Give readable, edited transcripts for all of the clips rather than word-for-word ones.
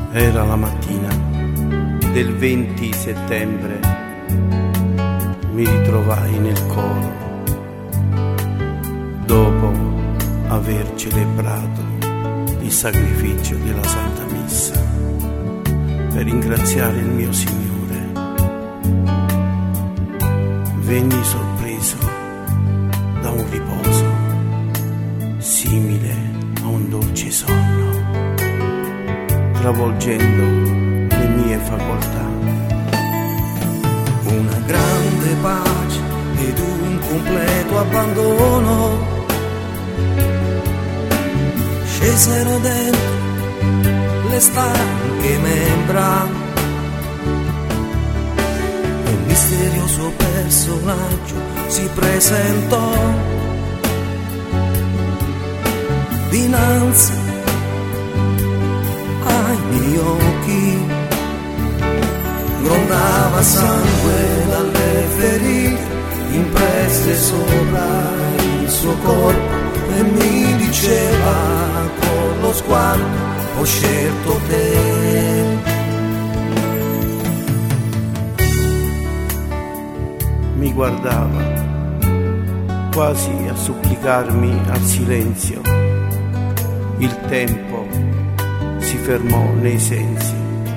Era la mattina del 20 settembre, mi ritrovai nel coro, dopo aver celebrato il sacrificio della Santa Messa, per ringraziare il mio Signore. Venni sorpreso da un riposo simile a un dolce sonno, travolgendo le mie facoltà. Una grande pace ed un completo abbandono scesero dentro le stanche membra. Un misterioso personaggio si presentò dinanzi ai miei occhi, grondava sangue dalle ferite impresse sopra il suo corpo e mi diceva con lo sguardo: ho scelto te. Mi guardava quasi a supplicarmi al silenzio. Il tempo si fermò nei sensi.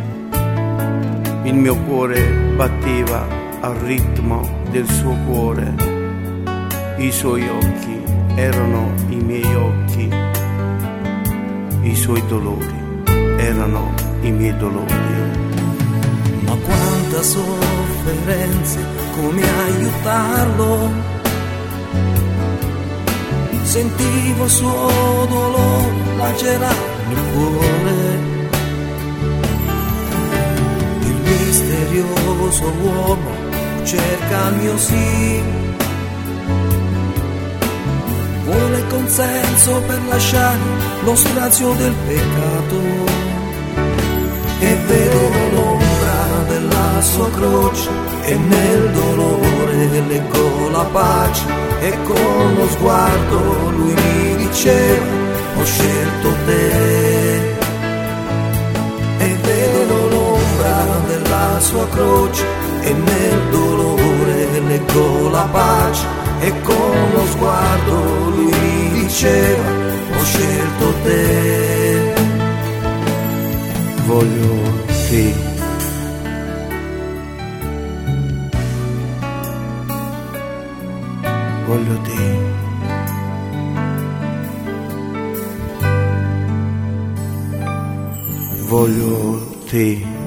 Il mio cuore batteva al ritmo del suo cuore. I suoi occhi erano i miei occhi. I suoi dolori erano i miei dolori. Ma quanta sofferenza, come aiutarlo? Sentivo il suo dolore lacerare il cuore. Il misterioso uomo cerca il mio sì, vuole consenso per lasciare lo strazio del peccato. E vedo l'ombra della sua croce e nel dolore leggo la pace. E con lo sguardo lui mi diceva: ho scelto te. E vedo l'ombra della sua croce e nel dolore leggo la pace. E con lo sguardo lui mi diceva: ho scelto te. Voglio te. Voglio te. Voglio te.